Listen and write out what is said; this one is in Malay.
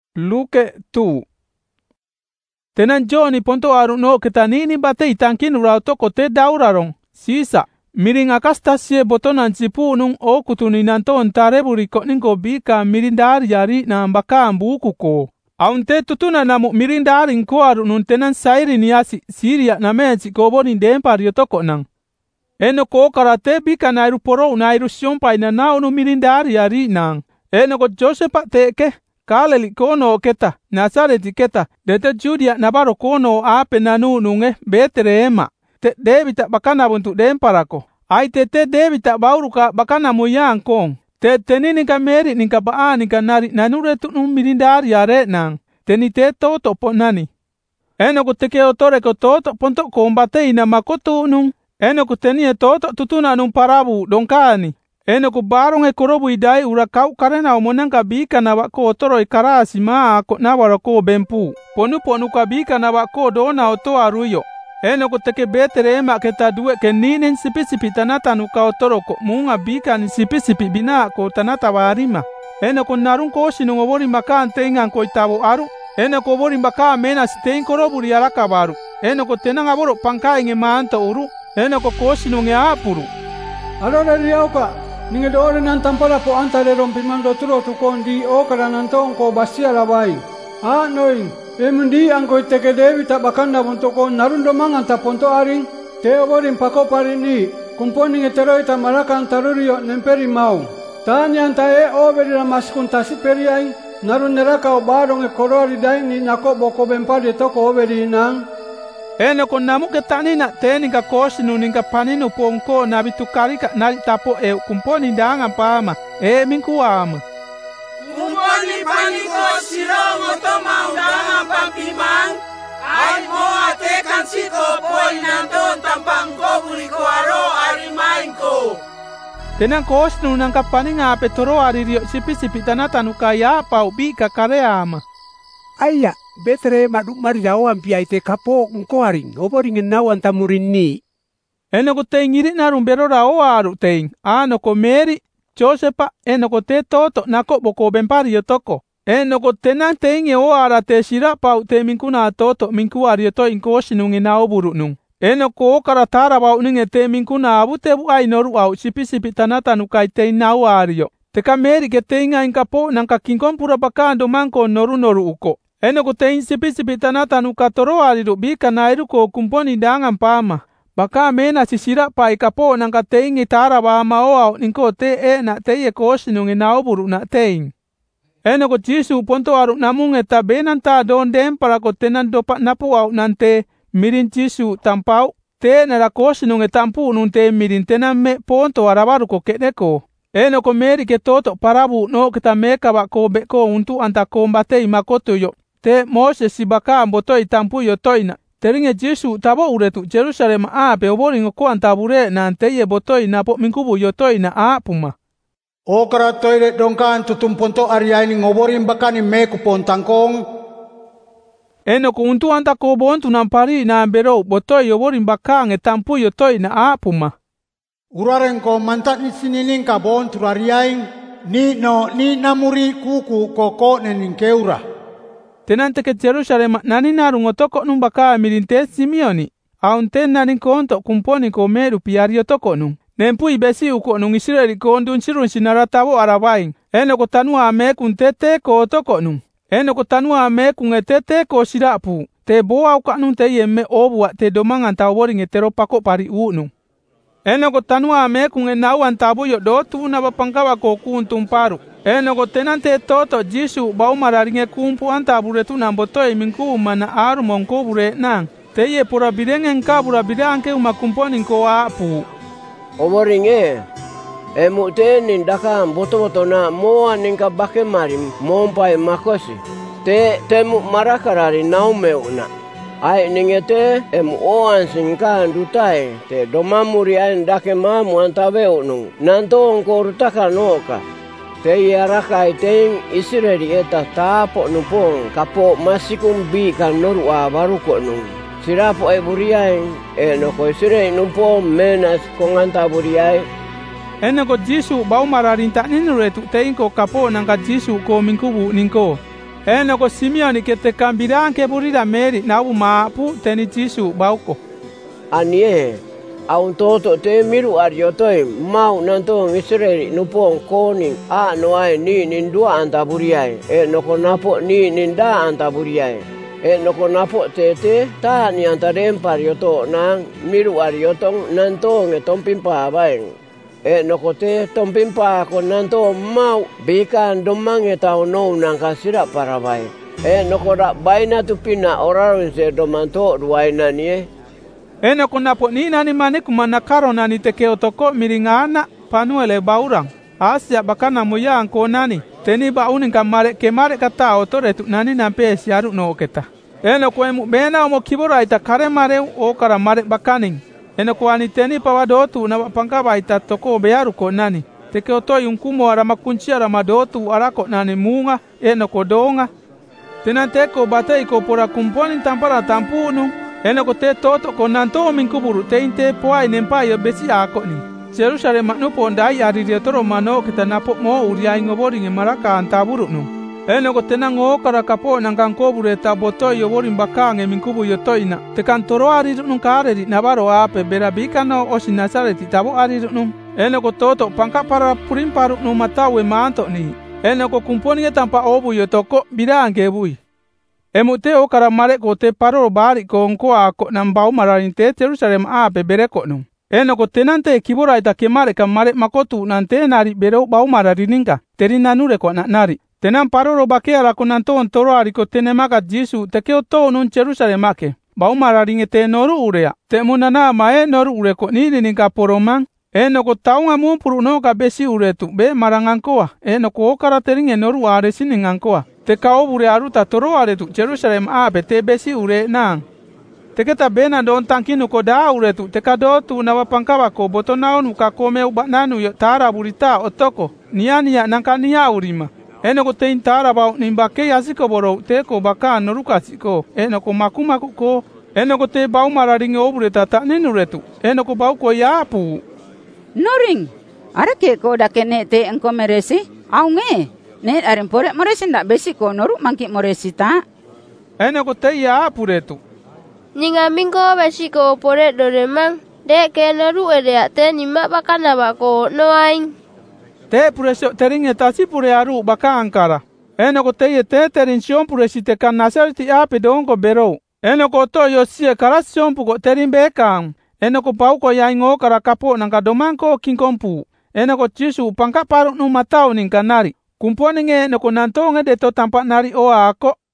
Luke tu. Tenan Joni ponto aru no ketanini bate itangkin urau toko te daurarong. Sisa. Miring akastasye botonan cipunung o kutuninan ton tareburi ko ningko bika mirindari yari na baka buku ko. Aunte tutuna namu mirindari ko aru nun tenan sairi niasi Siria na meci ko bonin dempar yotoko nang. Eno ko karate bika nairu poro nairu siompay na naunu mirindari yari nang. Eno ko Josepa teke. Kaleli kono keta, Nazareti keta, dete Judia nabaro kono ape nanu nunge Betlehema. Te debita bakana buntu demparako. Ai te debita bauruka bakana muyang kong. Te tenini ka meri ninka baani ka nari nanure tunung mirindari yare nang. Teni te toto ponani. Eno ku teke otore ko toto ponto kombate ina makotu nung. Eno ku teni toto tutuna nung parabu donkani. Eno ku barong e korobu idai ura kau karena omonang ka bika na wako otoro ikarasi maa ko na warako bempu. Ponu ka bika na wako dona oto aruyo. Eno ku teke Betlehema keta duwe ke ninen sipi tanata nuka otoro ko munga bika ni sipi bina ko tanata warima. Eno ku narung ko sinung obori maka antengan ko itabo aru. Eno ku obori maka mena sitein korobu riaraka baru. Eno ku tenang aboro pangkai nge maanta uru. Eno ku kosinung nge apuru. Alora riauka. Ninge doore nan tampala po antare rompimando turo tukon di okara nantong ko basia labai. Noin, emundi angko teke dewi tak bakanda buntoko narundo mangan ta ponto aring, te oborin pako parini, kumponi ngetero ita marakan tarurio nemperi mau. Tanya antae oberi ramaskun tasi periai, narun neraka obarong e korori dai ni nako boko bempade toko oberi nang. Eno ko namu ketani na teni ka kosinu ninka paninu pongko nabi tukari ka nari tapo kumponi danga pama minku ama. Kumponi paniko sirongo to maudanga pampimang ai mo atekan sito poi nanton tampang ko buriko aro arimainko. Tenang kosinu nangka paninga petoro aririo sipi tanata nukaya pau bika kareama. Aya, betre maduk marijao ampiai te kapo ngkoaring, oboring nau antamurin ni. Eno ko te ngiri narum berora o aru teing, ano ko Mary, Josepa, eno ko te toto nako boko bempari yotoko. Eno ko tenang teing o ara te sira pau te minkuna toto minkuari yoto inko sinungi na oburu nung. Eno ko karatara bau ninge te minkuna abu te bu ai noru au sipi tanata nukai te nau ario. Teka Mary ke teinga inkapo nangka kingkon pura bakando mangko noru uko. Eno ko tein sipi tanata nuka toro ariru bika nairu ko kumponi dangan pama. Baka mena sisira pa ikapo nangka tein itara ba maoa ninko te na teye kosinung inaoburu na tein. Eno ko Jisu ponto aru namung eta benanta don dem para ko tenan dopa napu au nante mirin Jisu tampau te nara kosinung etampu nun te mirin tenan me ponto arabaru ko kedeko. Eno ko Mary ke toto parabu no kita meka bako beko untuk anta kombate makoto yo. Te Moses si baka ambotoi tampu yo toina. Teringe Jesu tabo uretu Jerusalem pe oboring ko antabure na anteye botoi na po minkubu yo toina puma. Okara toire dongkan tutum ponto ariaini ngoborin bakani meku pontangkong. Eno ko untuk anta ko bontu nampari na ambero botoi oboring bakang tampu yo toina puma. Uraren ko mantat ni sinining ka bon turariaing ni namuri kuku koko nening keura. Tenante ke Jerusalem nani narung otoko nung baka mirinte Simeoni. Aunten nani konto kumponi ko meru piario toko nung. Nempui besi uko nung Israeli kondun sirun sinaratabo arabaing. Eno ko tanua ame kun tete ko toko nung. Eno ko tanua ame kun etete ko sirapu. Te boa uka nung te yemme obua te domangan taworing etero pako pari nung. Eno ko tanua ame kun enau antabu yo do tu na bapangkawa ko kuntum paru. Eno ko tenante toto Jisu bau mararinge kumpu antabure tu nambotoi minku mana aru mongko bure nang. Teye pura birengen ka pura birange umakumponi ko apu. Omoringe emu te nindaka boto na moa ninka bake marim mompai makosi. Te mu marakarari naumeuna. Ai ningete oan singkan dutai te domamuri ai ndake mamu antaveu nung nanto onko rutaka noka te yaraka te Israeli eta tapo nupong kapo masikum bi kan noru baruko nung sirapo buriai no ko Israeli nupong menas konganta buriai eno ko Jisu bau mararinta ninuretu te inko kapo nangka Jisu ko mingkubu ningko Enoko Simeoni kete kambirang ke burira Mary na umapu teni Jisu bauko. Anie, aun toto te miru ariotoi mau nanto Israeli nupong koning a noai ni nindua antaburiai. Enoko napo ni ninda antaburiai. Enoko napo tete ta ni antarem parioto nang miru ariotong nanto ngetompimpa baeng. Enoko te tompimpa ko nanto mau bikan domang etau no nang kasira parabai. Enoko da baina tupina oraron se domanto ruaina nie. Enoko napo ni nani mane kumana karo nani teke otoko miringana panuele baurang. Asia bakana moya angko nani. Teni ba uning kamare kemare kata otore tu nani nampe siaru no keta. Enoko emu bena omo kibora ita kare mare o kara mare bakaning. Enoko ani teni pawadotu na pangkaba ita toko bearu ko nani. Teke otoi unkumo ara makunci ara madotu arako nani munga enoko donga. Tenanteko batei ko pora kumponi tampara tampunu. Enoko te toto ko nanto minkuburu te inte poai nempai besi ako ni. Jerusalem maknupo ndai ari toro mano kita napo mo uriai ngobori ngemaraka antaburu nu. Enoko tenango kara kapo nangkang kobure taboto yobori mbakang minkubu yotoina. Tekan toro ari nung kare di nabaro ape berabika no osinasareti tabo ari nung. Enoko toto pangka para purimparu nu matawe manto ni. Enoko kumponi tampa obu yotoko birange bui. Emute o kara mare ko te paro bari ko onko ako nambau mararinte Jerusalem ape bereko nu. Enoko tenante kibora ita kemare kamare makotu nante nari bero bau mararininga. Terina nure ko nari. Tenan paroro bakea ko nanton toro ari ko tenemaka Jisu tekeo to nun Jerusalem ake. Bau mararinge te noru urea. Te munana mae noru ure ko nini ninka poromang. Enoko taunga mumpuru no ka besi uretu be marangankoa. Enoko okara teringe noru are siningankoa. Te kaobure aruta toro aretu Jerusalem ape te besi ure nang. Teketa bena don tankinu ko da uretu te kadotu na wapangkawa ko botonaonu ka kome ubananu yo tara burita otoko. Niania nankania urima. Enoko te intara bau nimbake asiko boro te ko baka noruka siko. Enoko makumaku ko. Enoko te bau mararinge obure tata ninuretu. Enoko bau ko yapu. Noring, arake ko dakene te engko meresi? Aunge, ne arin pore meresi ndak besi ko noru mangki meresi ta? Enoko te yapu retu. Ninga mingo besi ko pore doremang, de ke noru ere te nima bakana bako no aing. Te puresio teringe tasi pure aru baka angkara. Enoko te terin puresi te kanasarti ape dongo bero. Enoko to yosie karasion puko terin bekang. Enoko pauko yaingo kara kapo nangka domanko kingkompu. Enoko Jisu pangka paru nu matau ning kanari. Kumponinge enoko nantonge de to tampak nari o ako.